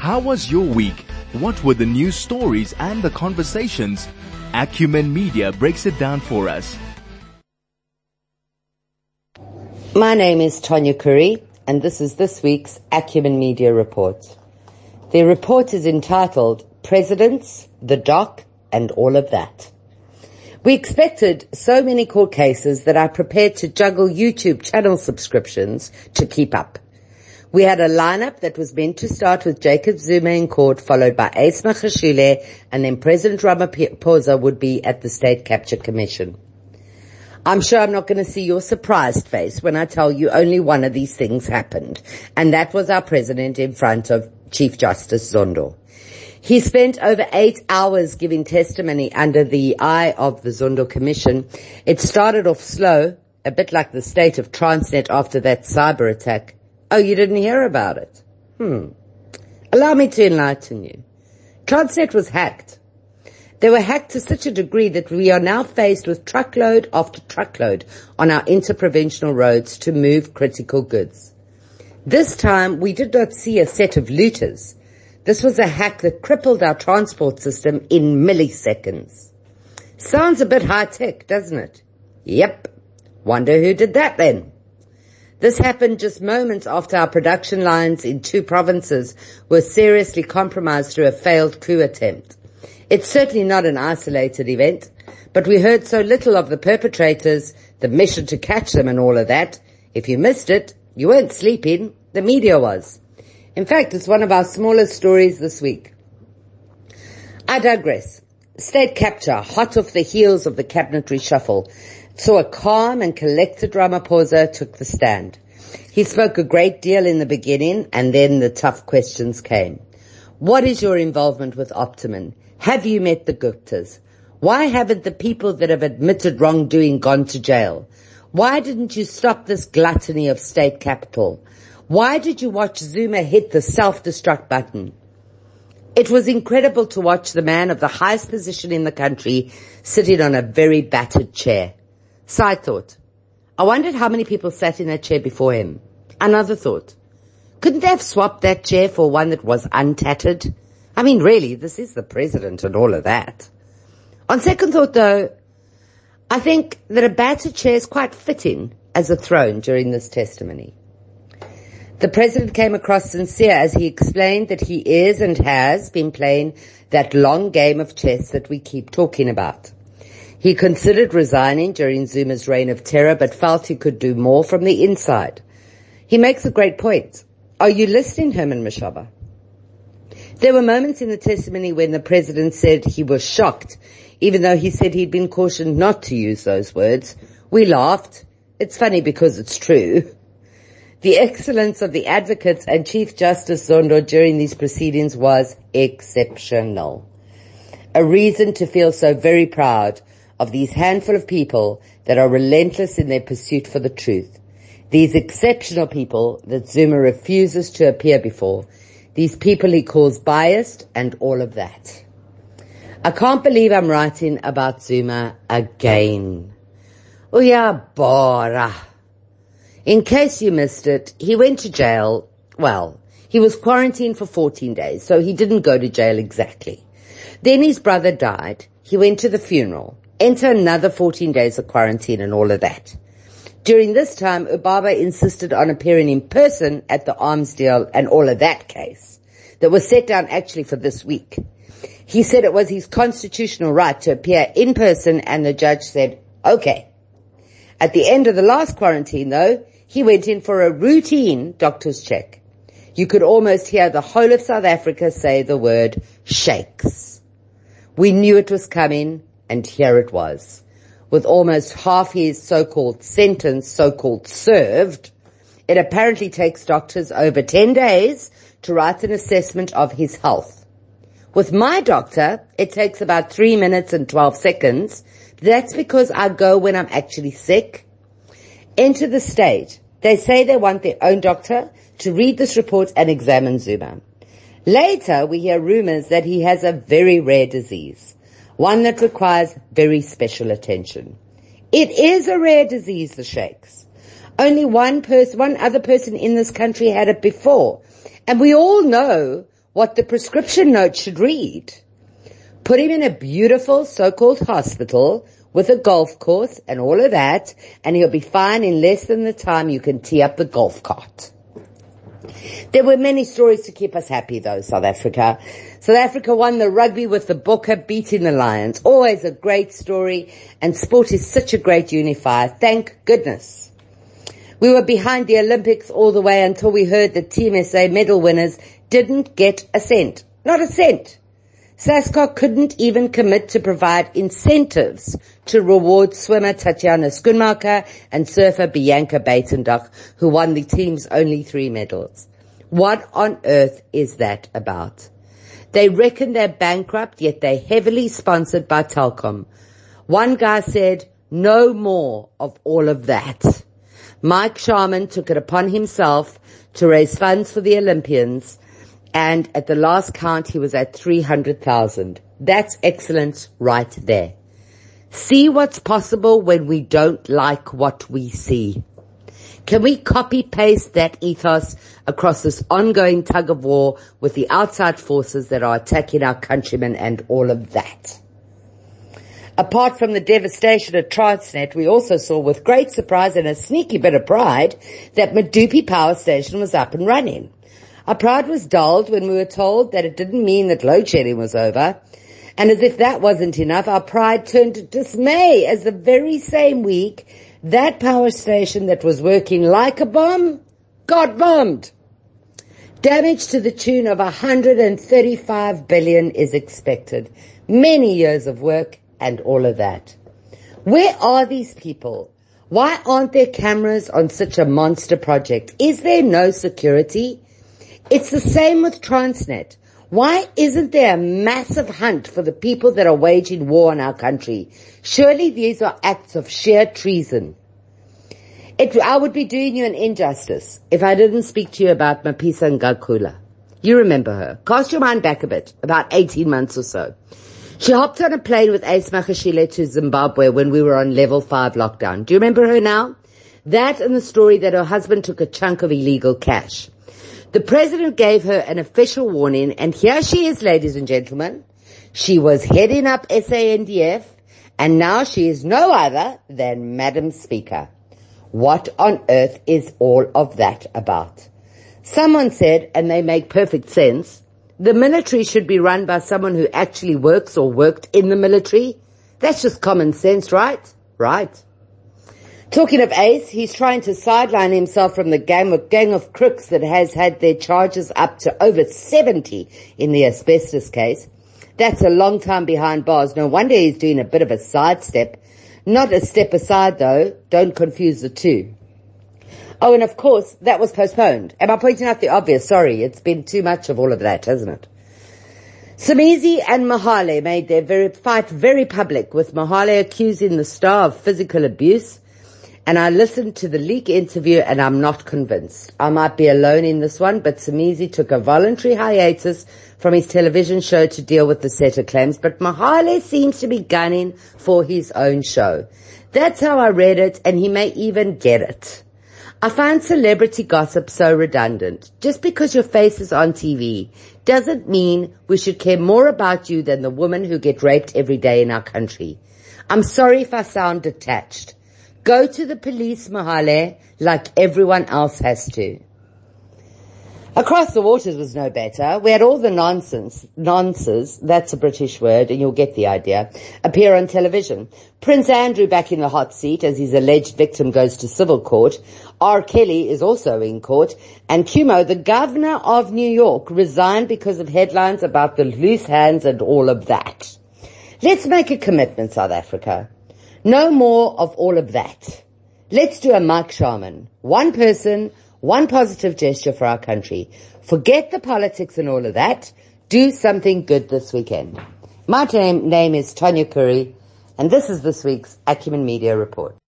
How was your week? What were the news stories and the conversations? Acumen Media breaks it down for us. My name is Tanya Curry, and this is this week's Acumen Media Report. The report is entitled Presidents, the Doc, and all of that. We expected so many court cases that I prepared to juggle YouTube channel subscriptions to keep up. We had a lineup that was meant to start with Jacob Zuma in court, followed by Ace Magashule, and then President Ramaphosa would be at the State Capture Commission. I'm sure I'm not going to see your surprised face when I tell you only one of these things happened, and that was our president in front of Chief Justice Zondo. He spent over 8 hours giving testimony under the eye of the Zondo Commission. It started off slow, a bit like the state of Transnet after that cyber attack. Oh, you didn't hear about it? Allow me to enlighten you. Transnet was hacked. They were hacked to such a degree that we are now faced with truckload after truckload on our interprovincial roads to move critical goods. This time, we did not see a set of looters. This was a hack that crippled our transport system in milliseconds. Sounds a bit high-tech, doesn't it? Yep. Wonder who did that then? This happened just moments after our production lines in 2 provinces were seriously compromised through a failed coup attempt. It's certainly not an isolated event, but we heard so little of the perpetrators, the mission to catch them and all of that. If you missed it, you weren't sleeping, the media was. In fact, it's one of our smallest stories this week. I digress. State capture, hot off the heels of the cabinet reshuffle, saw a calm and collected Ramaphosa took the stand. He spoke a great deal in the beginning, and then the tough questions came. What is your involvement with Optimum? Have you met the Guptas? Why haven't the people that have admitted wrongdoing gone to jail? Why didn't you stop this gluttony of state capital? Why did you watch Zuma hit the self-destruct button? It was incredible to watch the man of the highest position in the country sitting on a very battered chair. Side thought. I wondered how many people sat in that chair before him. Another thought. Couldn't they have swapped that chair for one that was untattered? I mean, really, this is the president and all of that. On second thought, though, I think that a battered chair is quite fitting as a throne during this testimony. The president came across sincere as he explained that he is and has been playing that long game of chess that we keep talking about. He considered resigning during Zuma's reign of terror, but felt he could do more from the inside. He makes a great point. Are you listening, Herman Mashaba? There were moments in the testimony when the president said he was shocked, even though he said he'd been cautioned not to use those words. We laughed. It's funny because it's true. The excellence of the advocates and Chief Justice Zondo during these proceedings was exceptional. A reason to feel so very proud of these handful of people that are relentless in their pursuit for the truth. These exceptional people that Zuma refuses to appear before. These people he calls biased and all of that. I can't believe I'm writing about Zuma again. Uyabora. In case you missed it, he went to jail. Well, he was quarantined for 14 days, so he didn't go to jail exactly. Then his brother died. He went to the funeral. Enter another 14 days of quarantine and all of that. During this time, Ubaba insisted on appearing in person at the arms deal and all of that case that was set down actually for this week. He said it was his constitutional right to appear in person, and the judge said, okay. At the end of the last quarantine, though, he went in for a routine doctor's check. You could almost hear the whole of South Africa say the word shakes. We knew it was coming, and here it was. With almost half his so-called sentence, so-called served, it apparently takes doctors over 10 days to write an assessment of his health. With my doctor, it takes about 3 minutes and 12 seconds. That's because I go when I'm actually sick. Enter the stage. They say they want their own doctor to read this report and examine Zuma. Later, we hear rumors that he has a very rare disease. One that requires very special attention. It is a rare disease, the shakes. Only one other person in this country had it before. And we all know what the prescription note should read. Put him in a beautiful so-called hospital with a golf course and all of that, and he'll be fine in less than the time you can tee up the golf cart. There were many stories to keep us happy though, South Africa. South Africa won the rugby with the Bokke beating the Lions. Always a great story, and sport is such a great unifier. Thank goodness. We were behind the Olympics all the way until we heard that Team SA medal winners didn't get a cent. Not a cent. SASCA couldn't even commit to provide incentives to reward swimmer Tatiana Schoenmaker and surfer Bianca Buitendorp, who won the team's only 3 medals. What on earth is that about? They reckon they're bankrupt, yet they're heavily sponsored by Telkom. One guy said, no more of all of that. Mike Sharman took it upon himself to raise funds for the Olympians, and at the last count he was at 300,000. That's excellence right there. See what's possible when we don't like what we see. Can we copy-paste that ethos across this ongoing tug-of-war with the outside forces that are attacking our countrymen and all of that? Apart from the devastation at Transnet, we also saw with great surprise and a sneaky bit of pride that Medupi Power Station was up and running. Our pride was dulled when we were told that it didn't mean that load shedding was over. And as if that wasn't enough, our pride turned to dismay as the very same week that power station that was working like a bomb got bombed. Damage to the tune of 135 billion is expected. Many years of work and all of that. Where are these people? Why aren't there cameras on such a monster project? Is there no security? It's the same with Transnet. Why isn't there a massive hunt for the people that are waging war on our country? Surely these are acts of sheer treason. I would be doing you an injustice if I didn't speak to you about Mapisa Ngakula. You remember her. Cast your mind back a bit, about 18 months or so. She hopped on a plane with Ace Magashile to Zimbabwe when we were on level 5 lockdown. Do you remember her now? That and the story that her husband took a chunk of illegal cash. The president gave her an official warning, and here she is, ladies and gentlemen. She was heading up SANDF, and now she is no other than Madam Speaker. What on earth is all of that about? Someone said, and they make perfect sense, the military should be run by someone who actually works or worked in the military. That's just common sense, right? Right. Talking of Ace, he's trying to sideline himself from the gang of crooks that has had their charges up to over 70 in the asbestos case. That's a long time behind bars. No wonder he's doing a bit of a sidestep. Not a step aside though. Don't confuse the two. Oh, and of course, that was postponed. Am I pointing out the obvious? Sorry, it's been too much of all of that, hasn't it? Somizi and Mahale made their fight very public, with Mahale accusing the star of physical abuse. And I listened to the leak interview and I'm not convinced. I might be alone in this one, but Somizi took a voluntary hiatus from his television show to deal with the set of claims, but Mahale seems to be gunning for his own show. That's how I read it, and he may even get it. I find celebrity gossip so redundant. Just because your face is on TV doesn't mean we should care more about you than the women who get raped every day in our country. I'm sorry if I sound detached. Go to the police, Mahale, like everyone else has to. Across the Waters was no better. We had all the nonsense, that's a British word, and you'll get the idea, appear on television. Prince Andrew back in the hot seat as his alleged victim goes to civil court. R. Kelly is also in court. And Cuomo, the governor of New York, resigned because of headlines about the loose hands and all of that. Let's make a commitment, South Africa. No more of all of that. Let's do a Mike Sharman. One person, one positive gesture for our country. Forget the politics and all of that. Do something good this weekend. My name is Tonya Curry, and this is this week's Acumen Media Report.